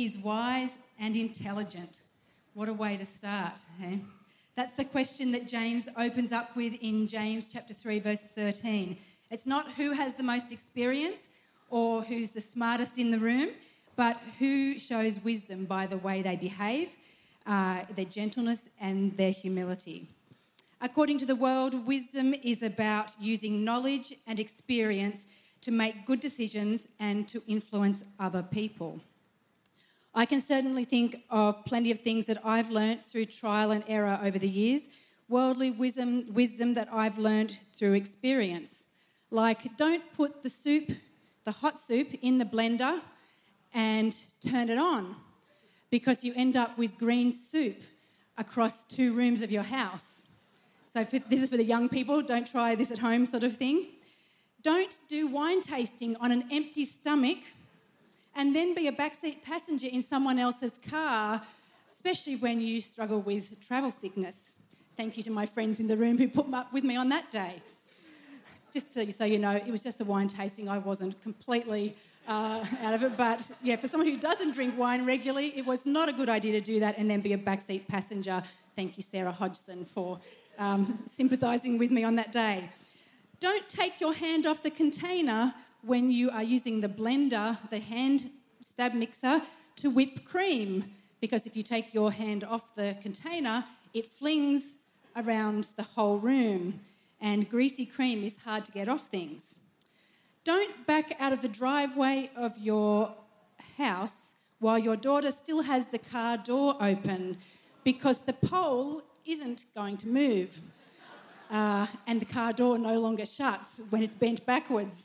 is wise and intelligent? What a way to start, eh? That's the question that James opens up with in James chapter 3, verse 13. It's not who has the most experience or who's the smartest in the room, but who shows wisdom by the way they behave, their gentleness and their humility. According to the world, wisdom is about using knowledge and experience to make good decisions and to influence other people. I can certainly think of plenty of things that I've learnt through trial and error over the years, worldly wisdom that I've learnt through experience. Like, don't put the hot soup in the blender and turn it on, because you end up with green soup across 2 rooms of your house. So this is for the young people, don't try this at home sort of thing. Don't do wine tasting on an empty stomach and then be a backseat passenger in someone else's car, especially when you struggle with travel sickness. Thank you to my friends in the room who put up with me on that day. Just so you know, it was just a wine tasting. I wasn't completely out of it. But, yeah, for someone who doesn't drink wine regularly, it was not a good idea to do that and then be a backseat passenger. Thank you, Sarah Hodgson, for sympathising with me on that day. Don't take your hand off the container when you are using the blender, the hand stab mixer, to whip cream, because if you take your hand off the container, it flings around the whole room, and greasy cream is hard to get off things. Don't back out of the driveway of your house while your daughter still has the car door open, because the pole isn't going to move, and the car door no longer shuts when it's bent backwards.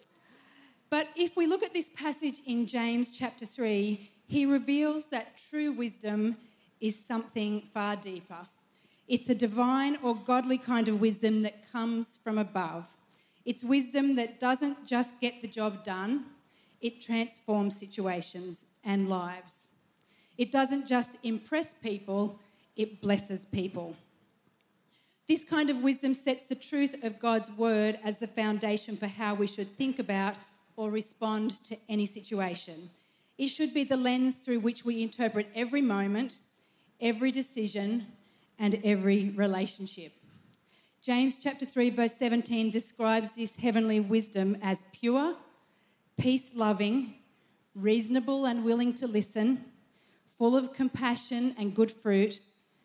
But if we look at this passage in James chapter 3, he reveals that true wisdom is something far deeper. It's a divine or godly kind of wisdom that comes from above. It's wisdom that doesn't just get the job done, it transforms situations and lives. It doesn't just impress people, it blesses people. This kind of wisdom sets the truth of God's word as the foundation for how we should think about or respond to any situation. It should be the lens through which we interpret every moment, every decision, and every relationship. James chapter 3, verse 17 describes this heavenly wisdom as pure, peace-loving, reasonable and willing to listen, full of compassion and good fruit,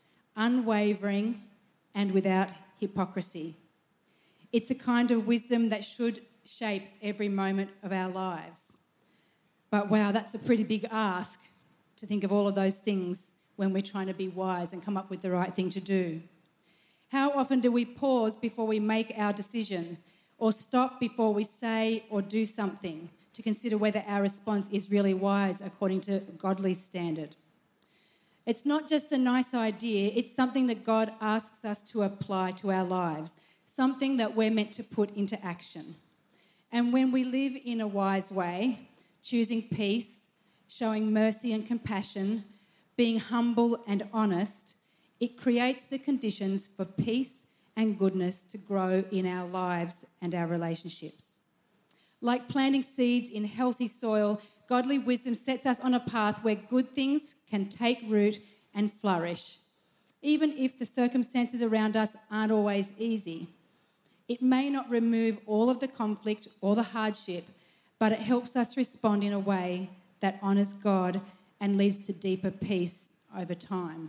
unwavering, and without hypocrisy. It's a kind of wisdom that should shape every moment of our lives. But wow, that's a pretty big ask to think of all of those things when we're trying to be wise and come up with the right thing to do. How often do we pause before we make our decisions, or stop before we say or do something to consider whether our response is really wise according to godly standard? It's not just a nice idea, it's something that God asks us to apply to our lives, something that we're meant to put into action. And when we live in a wise way, choosing peace, showing mercy and compassion, being humble and honest, it creates the conditions for peace and goodness to grow in our lives and our relationships. Like planting seeds in healthy soil, godly wisdom sets us on a path where good things can take root and flourish, even if the circumstances around us aren't always easy. It may not remove all of the conflict or the hardship, but it helps us respond in a way that honours God and leads to deeper peace over time.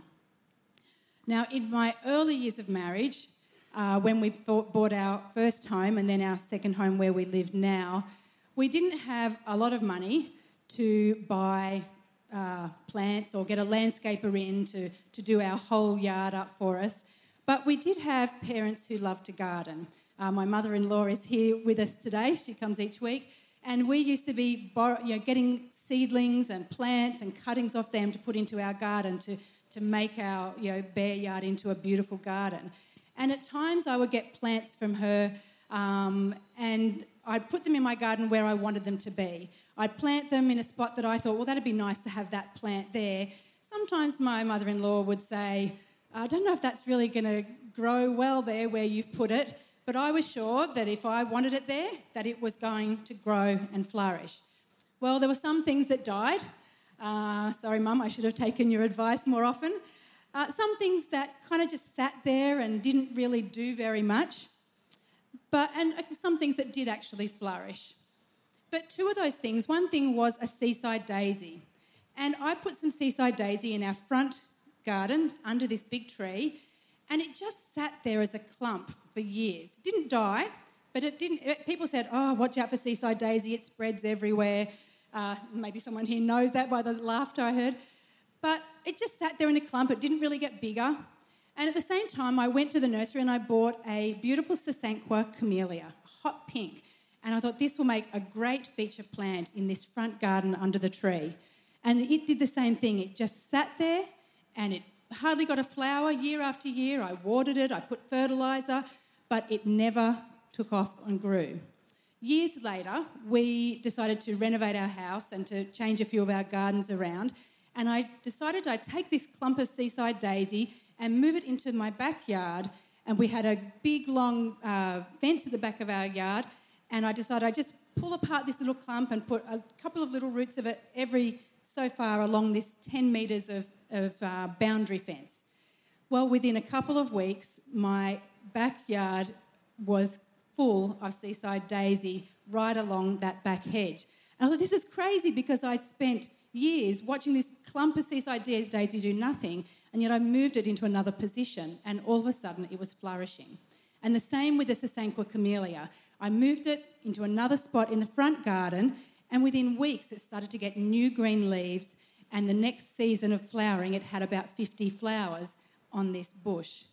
Now, in my early years of marriage, when we bought our first home and then our second home where we live now, we didn't have a lot of money to buy plants or get a landscaper in to do our whole yard up for us. But we did have parents who loved to garden. My mother-in-law is here with us today. She comes each week. And we used to be getting seedlings and plants and cuttings off them to put into our garden to make our bare yard into a beautiful garden. And at times I would get plants from her and I'd put them in my garden where I wanted them to be. I'd plant them in a spot that I thought, well, that'd be nice to have that plant there. Sometimes my mother-in-law would say, I don't know if that's really going to grow well there where you've put it, but I was sure that if I wanted it there, that it was going to grow and flourish. Well, there were some things that died, Sorry, Mum, I should have taken your advice more often. Some things that kind of just sat there and didn't really do very much, and some things that did actually flourish. But two of those things, one thing was a seaside daisy. And I put some seaside daisy in our front garden under this big tree, and it just sat there as a clump for years. It didn't die, but it didn't. People said, "Oh, watch out for seaside daisy, it spreads everywhere." Maybe someone here knows that by the laughter I heard. But it just sat there in a clump. It didn't really get bigger. And at the same time, I went to the nursery and I bought a beautiful Sasanqua camellia, hot pink. And I thought this will make a great feature plant in this front garden under the tree. And it did the same thing. It just sat there and it hardly got a flower year after year. I watered it, I put fertiliser, but it never took off and grew. Years later, we decided to renovate our house and to change a few of our gardens around. And I decided I'd take this clump of seaside daisy and move it into my backyard. And we had a big, long fence at the back of our yard. And I decided I'd just pull apart this little clump and put a couple of little roots of it so far along this 10 metres of boundary fence. Well, within a couple of weeks, my backyard was full of seaside daisy right along that back hedge. And I thought, this is crazy because I'd spent years watching this clump of seaside daisy do nothing, and yet I moved it into another position, and all of a sudden it was flourishing. And the same with the Sasanqua camellia. I moved it into another spot in the front garden, and within weeks it started to get new green leaves, and the next season of flowering it had about 50 flowers on this bush.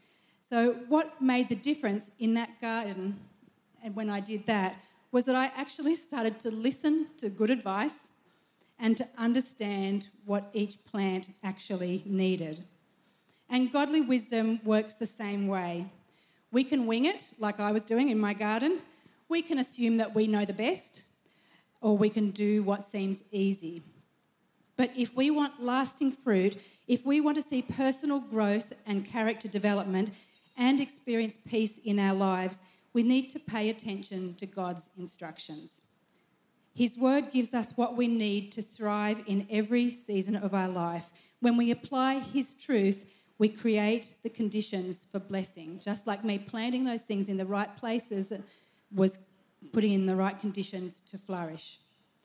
So what made the difference in that garden, and when I did that, was that I actually started to listen to good advice and to understand what each plant actually needed. And godly wisdom works the same way. We can wing it, like I was doing in my garden. We can assume that we know the best, or we can do what seems easy. But if we want lasting fruit, if we want to see personal growth and character development and experience peace in our lives, we need to pay attention to God's instructions. His word gives us what we need to thrive in every season of our life. When we apply his truth, we create the conditions for blessing. Just like me planting those things in the right places was putting in the right conditions to flourish.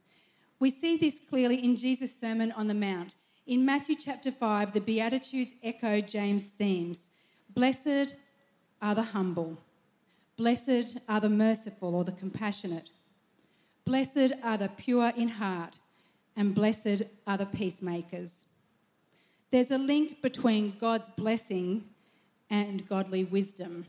We see this clearly in Jesus' Sermon on the Mount. In Matthew chapter 5, the Beatitudes echo James' themes. Blessed are the humble. Blessed are the merciful or the compassionate. Blessed are the pure in heart, and blessed are the peacemakers. There's a link between God's blessing and godly wisdom.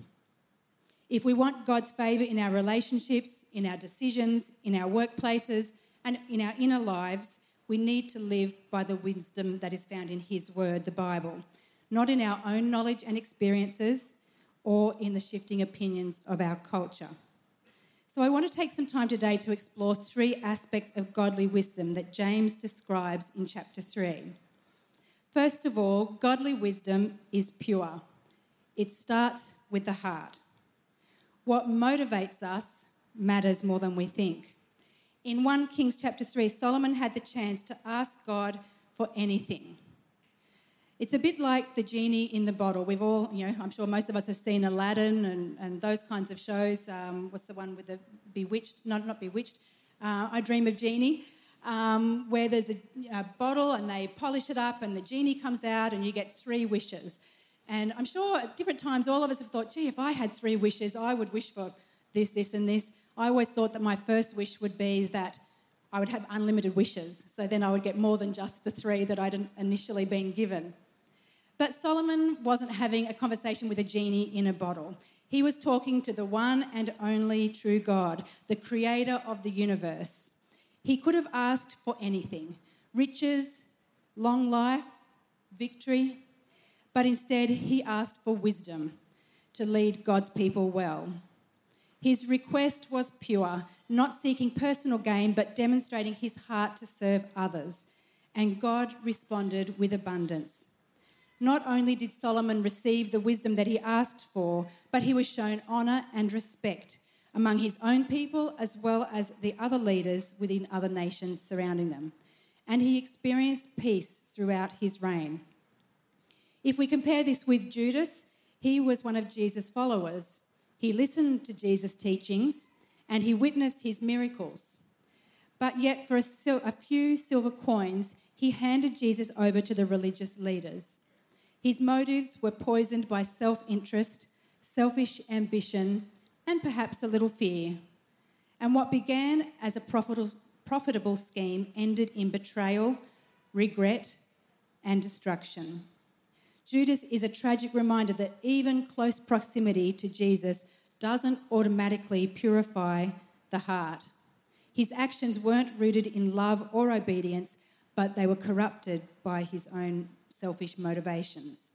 If we want God's favour in our relationships, in our decisions, in our workplaces, and in our inner lives, we need to live by the wisdom that is found in his word, the Bible, not in our own knowledge and experiences or in the shifting opinions of our culture. So I want to take some time today to explore three aspects of godly wisdom that James describes in chapter 3. First of all, godly wisdom is pure. It starts with the heart. What motivates us matters more than we think. In 1 Kings chapter 3, Solomon had the chance to ask God for anything. It's a bit like the genie in the bottle. We've all, I'm sure most of us have seen Aladdin and those kinds of shows. What's the one with the Bewitched? Not Bewitched. I Dream of Genie, where there's a bottle and they polish it up and the genie comes out and you get 3 wishes. And I'm sure at different times all of us have thought, gee, if I had 3 wishes, I would wish for this, this and this. I always thought that my first wish would be that I would have unlimited wishes. So then I would get more than just the 3 that I'd initially been given. But Solomon wasn't having a conversation with a genie in a bottle. He was talking to the one and only true God, the creator of the universe. He could have asked for anything, riches, long life, victory, but instead he asked for wisdom to lead God's people well. His request was pure, not seeking personal gain, but demonstrating his heart to serve others. And God responded with abundance. Not only did Solomon receive the wisdom that he asked for, but he was shown honour and respect among his own people as well as the other leaders within other nations surrounding them. and he experienced peace throughout his reign. If we compare this with Judas, he was one of Jesus' followers. He listened to Jesus' teachings and he witnessed his miracles. But yet for a few silver coins, he handed Jesus over to the religious leaders. His motives were poisoned by self-interest, selfish ambition, and perhaps a little fear. And what began as a profitable scheme ended in betrayal, regret, and destruction. Judas is a tragic reminder that even close proximity to Jesus doesn't automatically purify the heart. His actions weren't rooted in love or obedience, but they were corrupted by his own selfish motivations.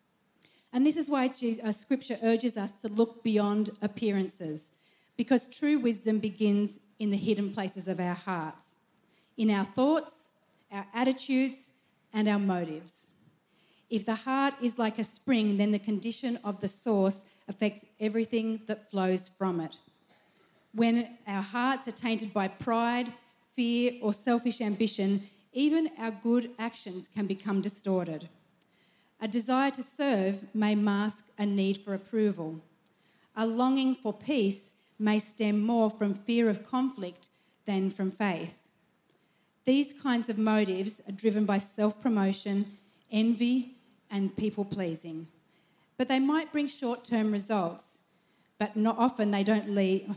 And this is why Scripture urges us to look beyond appearances, because true wisdom begins in the hidden places of our hearts, in our thoughts, our attitudes, and our motives. If the heart is like a spring, then the condition of the source affects everything that flows from it. When our hearts are tainted by pride, fear, or selfish ambition, even our good actions can become distorted. A desire to serve may mask a need for approval. A longing for peace may stem more from fear of conflict than from faith. These kinds of motives are driven by self-promotion, envy, and people-pleasing. But they might bring short-term results, but not often they don't lead...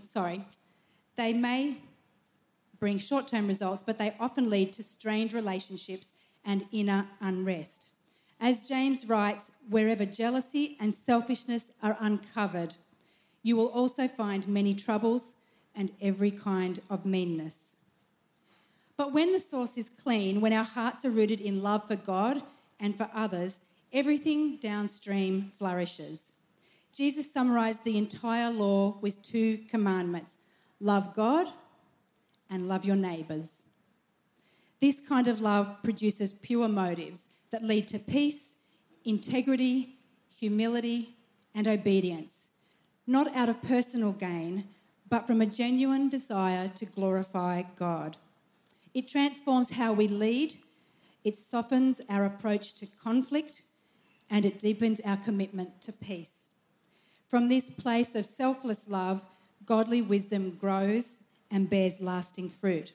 They may bring short-term results, but they often lead to strained relationships and inner unrest. As James writes, wherever jealousy and selfishness are uncovered, you will also find many troubles and every kind of meanness. But when the source is clean, when our hearts are rooted in love for God and for others, everything downstream flourishes. Jesus summarised the entire law with 2 commandments: love God and love your neighbours. This kind of love produces pure motives that lead to peace, integrity, humility, and obedience, not out of personal gain, but from a genuine desire to glorify God. It transforms how we lead, it softens our approach to conflict, and it deepens our commitment to peace. From this place of selfless love, godly wisdom grows and bears lasting fruit.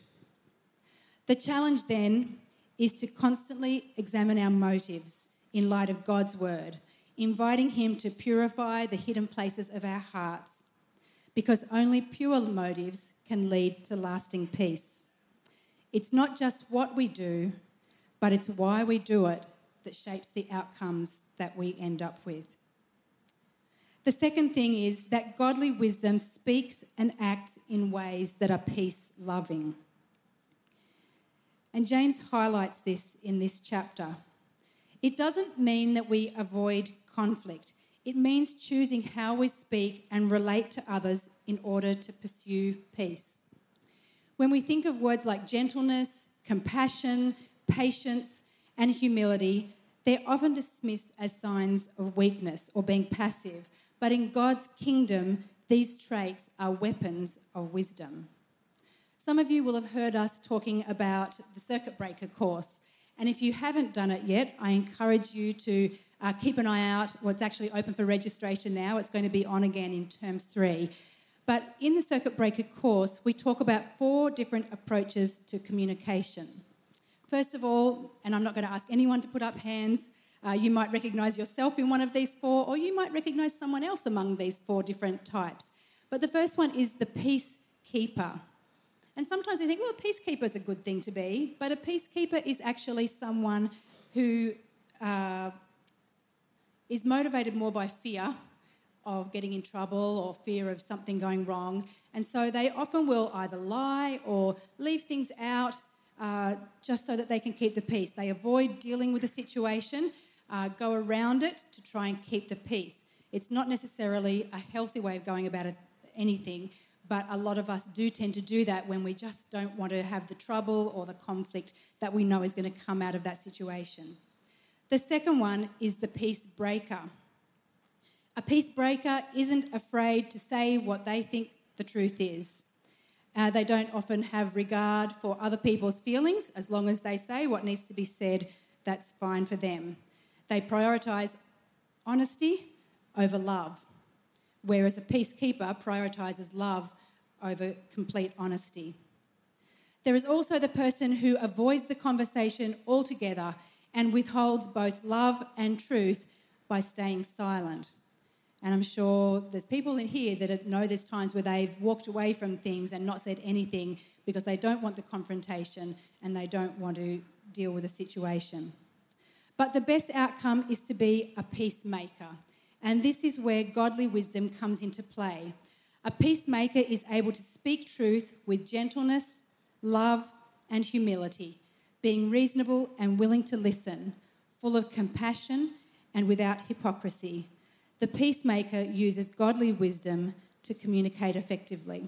The challenge then is to constantly examine our motives in light of God's word, inviting him to purify the hidden places of our hearts, because only pure motives can lead to lasting peace. It's not just what we do, but it's why we do it that shapes the outcomes that we end up with. The second thing is that godly wisdom speaks and acts in ways that are peace-loving. And James highlights this in this chapter. It doesn't mean that we avoid conflict. It means choosing how we speak and relate to others in order to pursue peace. When we think of words like gentleness, compassion, patience, and humility, they're often dismissed as signs of weakness or being passive. But in God's kingdom, these traits are weapons of wisdom. Some of you will have heard us talking about the Circuit Breaker course. And if you haven't done it yet, I encourage you to keep an eye out. Well, it's actually open for registration now. It's going to be on again in term 3. But in the Circuit Breaker course, we talk about 4 different approaches to communication. First of all, and I'm not going to ask anyone to put up hands, you might recognise yourself in one of these 4, or you might recognise someone else among these 4 different types. But the first one is the peacekeeper. And sometimes we think, well, a peacekeeper is a good thing to be, but a peacekeeper is actually someone who is motivated more by fear of getting in trouble or fear of something going wrong. And so they often will either lie or leave things out just so that they can keep the peace. They avoid dealing with the situation, go around it to try and keep the peace. It's not necessarily a healthy way of going about anything, but a lot of us do tend to do that when we just don't want to have the trouble or the conflict that we know is going to come out of that situation. The second one is the peace breaker. A peace breaker isn't afraid to say what they think the truth is. They don't often have regard for other people's feelings. As long as they say what needs to be said, that's fine for them. They prioritise honesty over love, whereas a peacekeeper prioritises love over complete honesty. There is also the person who avoids the conversation altogether and withholds both love and truth by staying silent. And I'm sure there's people in here that know there's times where they've walked away from things and not said anything because they don't want the confrontation and they don't want to deal with a situation. But the best outcome is to be a peacemaker. And this is where godly wisdom comes into play. A peacemaker is able to speak truth with gentleness, love, and humility, being reasonable and willing to listen, full of compassion and without hypocrisy. The peacemaker uses godly wisdom to communicate effectively.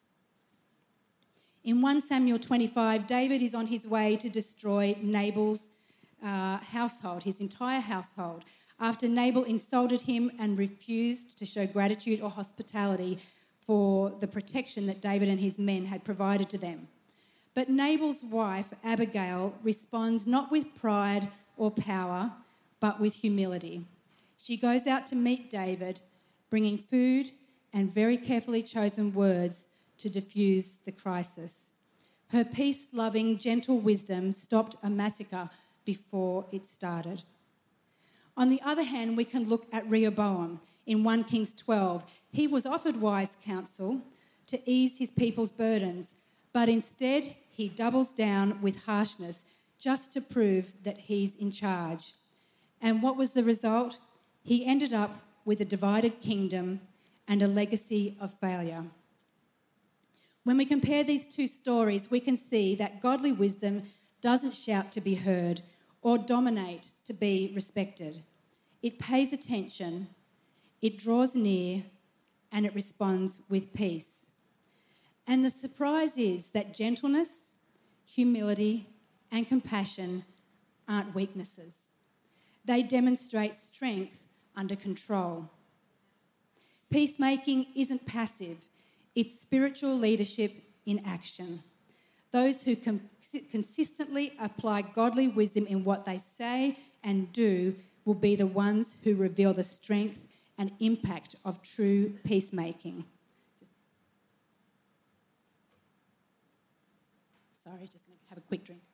In 1 Samuel 25, David is on his way to destroy Nabal's household, his entire household, after Nabal insulted him and refused to show gratitude or hospitality for the protection that David and his men had provided to them. But Nabal's wife, Abigail, responds not with pride or power, but with humility. She goes out to meet David, bringing food and very carefully chosen words to diffuse the crisis. Her peace-loving, gentle wisdom stopped a massacre before it started. On the other hand, we can look at Rehoboam in 1 Kings 12. He was offered wise counsel to ease his people's burdens, but instead he doubles down with harshness just to prove that he's in charge. And what was the result? He ended up with a divided kingdom and a legacy of failure. When we compare these two stories, we can see that godly wisdom doesn't shout to be heard or dominate to be respected. It pays attention, it draws near, and it responds with peace. And the surprise is that gentleness, humility, and compassion aren't weaknesses. They demonstrate strength under control. Peacemaking isn't passive, it's spiritual leadership in action. Those who consistently apply godly wisdom in what they say and do will be the ones who reveal the strength and impact of true peacemaking. Sorry, just going to have a quick drink.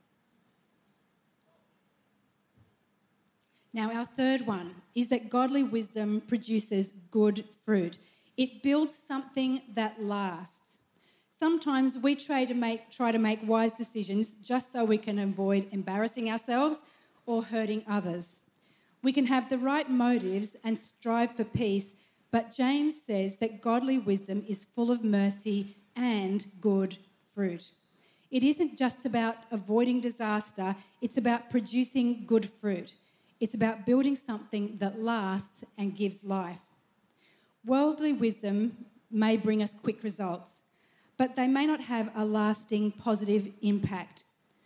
Now, our third one is that godly wisdom produces good fruit. It builds something that lasts. Sometimes we try to make wise decisions just so we can avoid embarrassing ourselves or hurting others. We can have the right motives and strive for peace, but James says that godly wisdom is full of mercy and good fruit. It isn't just about avoiding disaster, it's about producing good fruit. It's about building something that lasts and gives life. Worldly wisdom may bring us quick results, but they may not have a lasting positive impact.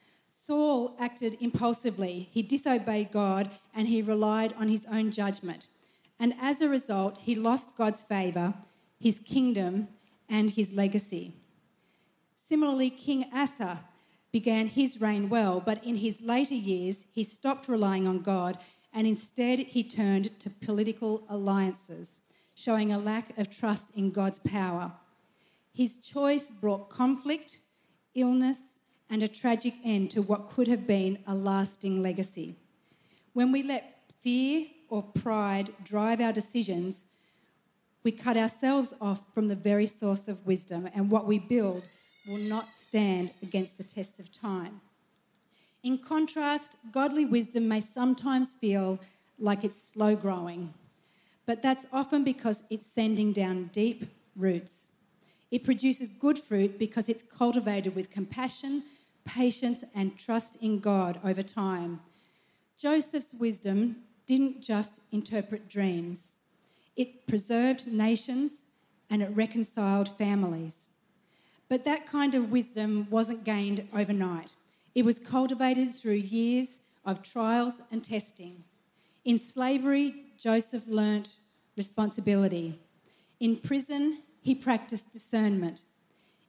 Saul acted impulsively. He disobeyed God and he relied on his own judgment. And as a result, he lost God's favour, his kingdom, and his legacy. Similarly, King Asa began his reign well, but in his later years, he stopped relying on God and instead he turned to political alliances, showing a lack of trust in God's power. His choice brought conflict, illness, and a tragic end to what could have been a lasting legacy. When we let fear or pride drive our decisions, we cut ourselves off from the very source of wisdom, and what we build will not stand against the test of time. In contrast, godly wisdom may sometimes feel like it's slow growing, but that's often because it's sending down deep roots. It produces good fruit because it's cultivated with compassion, patience, and trust in God over time. Joseph's wisdom didn't just interpret dreams. It preserved nations and it reconciled families. But that kind of wisdom wasn't gained overnight. It was cultivated through years of trials and testing. In slavery, Joseph learnt responsibility. In prison, he practiced discernment.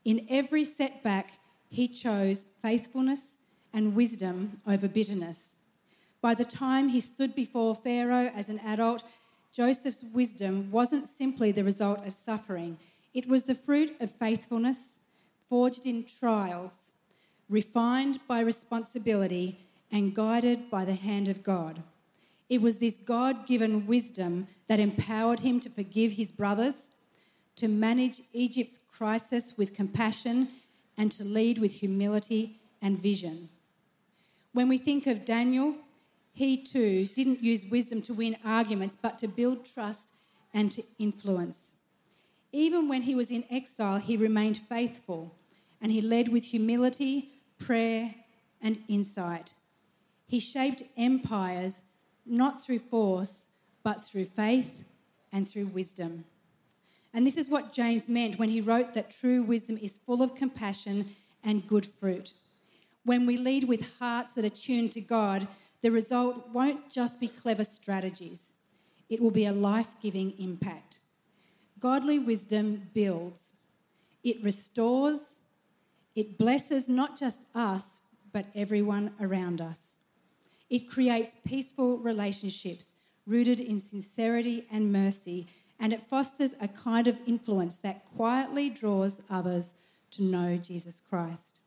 In every setback, he chose faithfulness and wisdom over bitterness. By the time he stood before Pharaoh as an adult, Joseph's wisdom wasn't simply the result of suffering. It was the fruit of faithfulness, forged in trials, refined by responsibility, and guided by the hand of God. It was this God-given wisdom that empowered him to forgive his brothers, to manage Egypt's crisis with compassion, and to lead with humility and vision. When we think of Daniel, he too didn't use wisdom to win arguments, but to build trust and to influence. Even when he was in exile, he remained faithful, and he led with humility, prayer, and insight. He shaped empires not through force, but through faith and through wisdom. And this is what James meant when he wrote that true wisdom is full of compassion and good fruit. When we lead with hearts that are tuned to God, the result won't just be clever strategies. It will be a life-giving impact. Godly wisdom builds. It restores. It blesses not just us, but everyone around us. It creates peaceful relationships rooted in sincerity and mercy, and it fosters a kind of influence that quietly draws others to know Jesus Christ.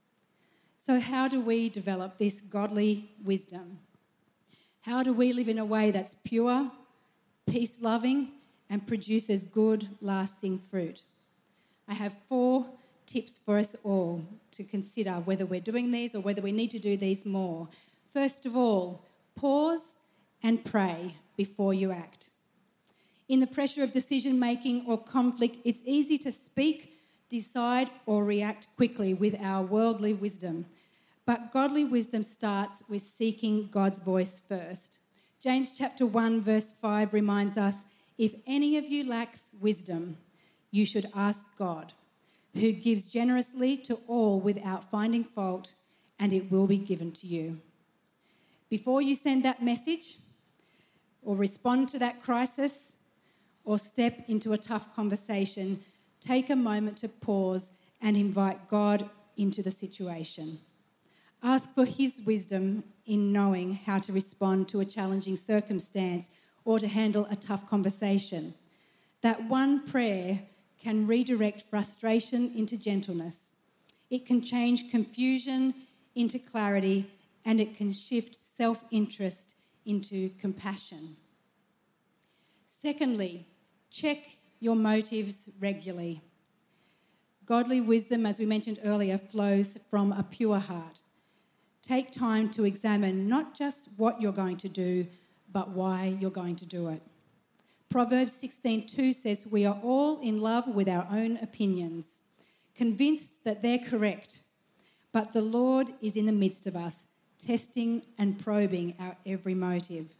So how do we develop this godly wisdom? How do we live in a way that's pure, peace-loving, and produces good, lasting fruit? I have 4 tips for us all to consider whether we're doing these or whether we need to do these more. First of all, pause and pray before you act. In the pressure of decision-making or conflict, it's easy to speak, decide, or react quickly with our worldly wisdom. But godly wisdom starts with seeking God's voice first. James chapter 1, verse 5 reminds us, "If any of you lacks wisdom, you should ask God, who gives generously to all without finding fault, and it will be given to you." Before you send that message or respond to that crisis or step into a tough conversation, take a moment to pause and invite God into the situation. Ask for his wisdom in knowing how to respond to a challenging circumstance or to handle a tough conversation. That one prayer can redirect frustration into gentleness. It can change confusion into clarity, and it can shift self-interest into compassion. Secondly, check your motives regularly. Godly wisdom, as we mentioned earlier, flows from a pure heart. Take time to examine not just what you're going to do, but why you're going to do it. Proverbs 16:2 says, "We are all in love with our own opinions, convinced that they're correct, but the Lord is in the midst of us, testing and probing our every motive."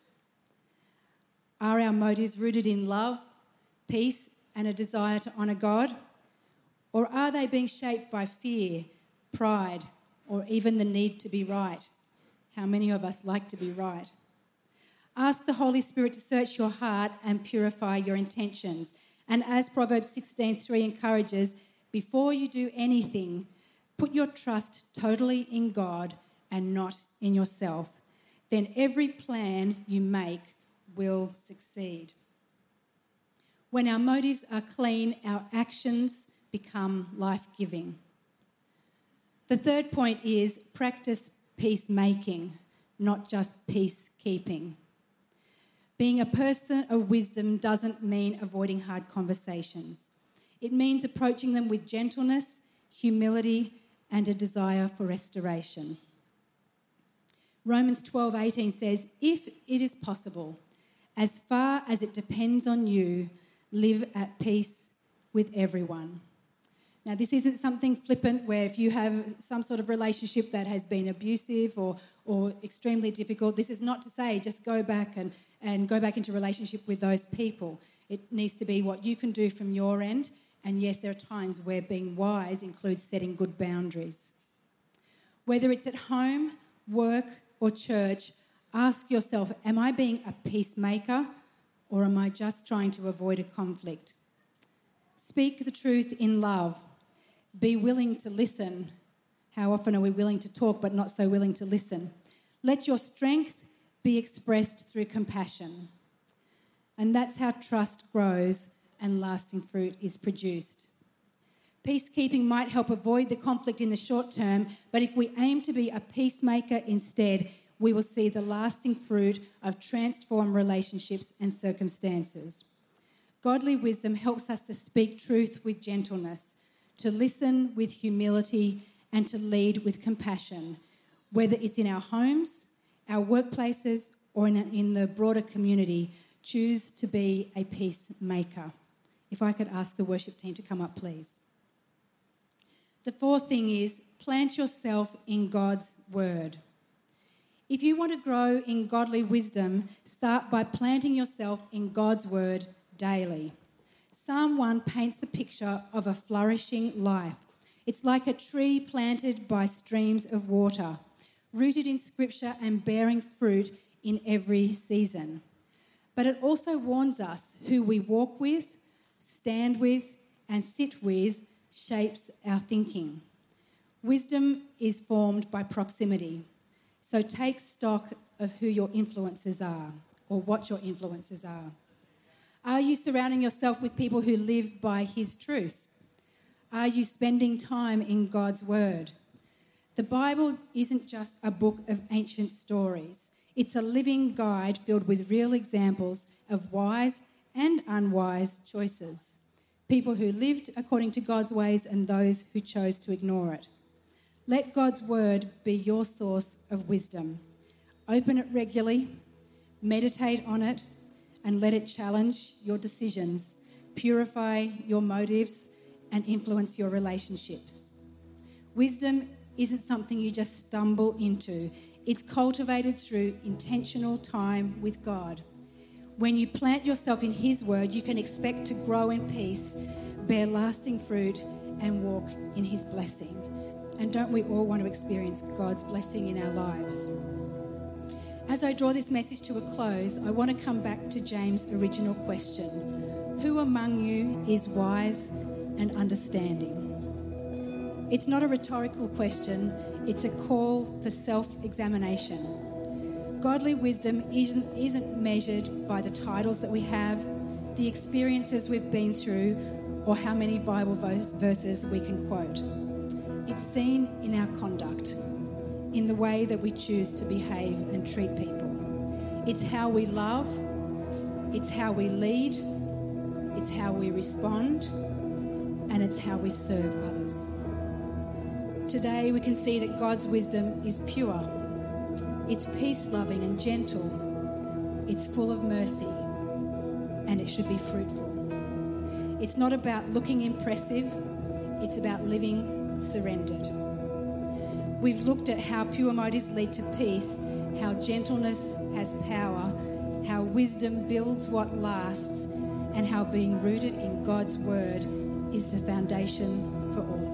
Are our motives rooted in love, peace, and a desire to honour God? Or are they being shaped by fear, pride, or even the need to be right? How many of us like to be right? Ask the Holy Spirit to search your heart and purify your intentions. And as Proverbs 16:3 encourages, before you do anything, put your trust totally in God and not in yourself. Then every plan you make will succeed. When our motives are clean, our actions become life-giving. The third point is practice peacemaking, not just peacekeeping. Being a person of wisdom doesn't mean avoiding hard conversations. It means approaching them with gentleness, humility, and a desire for restoration. Romans 12:18 says, "If it is possible, as far as it depends on you, live at peace with everyone." Now, this isn't something flippant where if you have some sort of relationship that has been abusive or extremely difficult, this is not to say just go back and go back into relationship with those people. It needs to be what you can do from your end. And yes, there are times where being wise includes setting good boundaries. Whether it's at home, work, or church, ask yourself, am I being a peacemaker or am I just trying to avoid a conflict? Speak the truth in love. Be willing to listen. How often are we willing to talk but not so willing to listen? Let your strength be expressed through compassion. And that's how trust grows and lasting fruit is produced. Peacekeeping might help avoid the conflict in the short term, but if we aim to be a peacemaker instead, we will see the lasting fruit of transformed relationships and circumstances. Godly wisdom helps us to speak truth with gentleness, to listen with humility, and to lead with compassion, whether it's in our homes, our workplaces, or in the broader community. Choose to be a peacemaker. If I could ask the worship team to come up, please. The fourth thing is plant yourself in God's word. If you want to grow in godly wisdom, start by planting yourself in God's word daily. Psalm 1 paints the picture of a flourishing life. It's like a tree planted by streams of water, rooted in Scripture and bearing fruit in every season. But it also warns us who we walk with, stand with, and sit with shapes our thinking. Wisdom is formed by proximity. So take stock of who your influences are, or what your influences are. Are you surrounding yourself with people who live by his truth? Are you spending time in God's word? The Bible isn't just a book of ancient stories. It's a living guide filled with real examples of wise and unwise choices. People who lived according to God's ways and those who chose to ignore it. Let God's word be your source of wisdom. Open it regularly, meditate on it, and let it challenge your decisions, purify your motives, and influence your relationships. Wisdom isn't something you just stumble into. It's cultivated through intentional time with God. When you plant yourself in his word, you can expect to grow in peace, bear lasting fruit, and walk in his blessing. And don't we all want to experience God's blessing in our lives? As I draw this message to a close, I want to come back to James' original question. Who among you is wise and understanding? It's not a rhetorical question, it's a call for self-examination. Godly wisdom isn't measured by the titles that we have, the experiences we've been through, or how many Bible verses we can quote. It's seen in our conduct, in the way that we choose to behave and treat people. It's how we love, it's how we lead, it's how we respond, and it's how we serve others. Today we can see that God's wisdom is pure. It's peace-loving and gentle. It's full of mercy, and it should be fruitful. It's not about looking impressive. It's about living surrendered. We've looked at how pure motives lead to peace, how gentleness has power, how wisdom builds what lasts, and how being rooted in God's word is the foundation for all of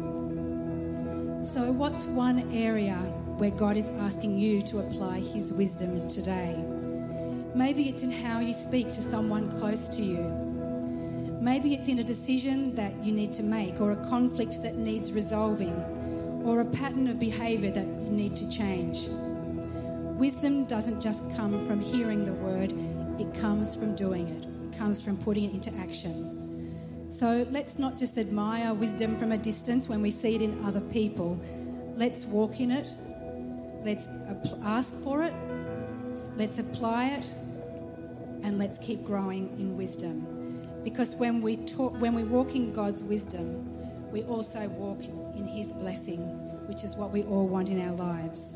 it. So what's one area where God is asking you to apply his wisdom today? Maybe it's in how you speak to someone close to you. Maybe it's in a decision that you need to make, or a conflict that needs resolving, or a pattern of behaviour that you need to change. Wisdom doesn't just come from hearing the word, it comes from doing it. It comes from putting it into action. So let's not just admire wisdom from a distance when we see it in other people. Let's walk in it. Let's ask for it. Let's apply it. And let's keep growing in wisdom. Because when we walk in God's wisdom, we also walk in his blessing, which is what we all want in our lives.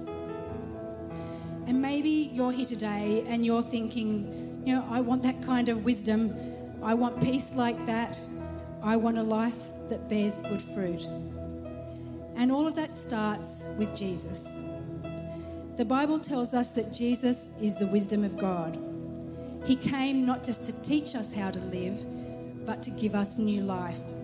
And maybe you're here today and you're thinking, I want that kind of wisdom. I want peace like that. I want a life that bears good fruit. And all of that starts with Jesus. The Bible tells us that Jesus is the wisdom of God. He came not just to teach us how to live, but to give us new life.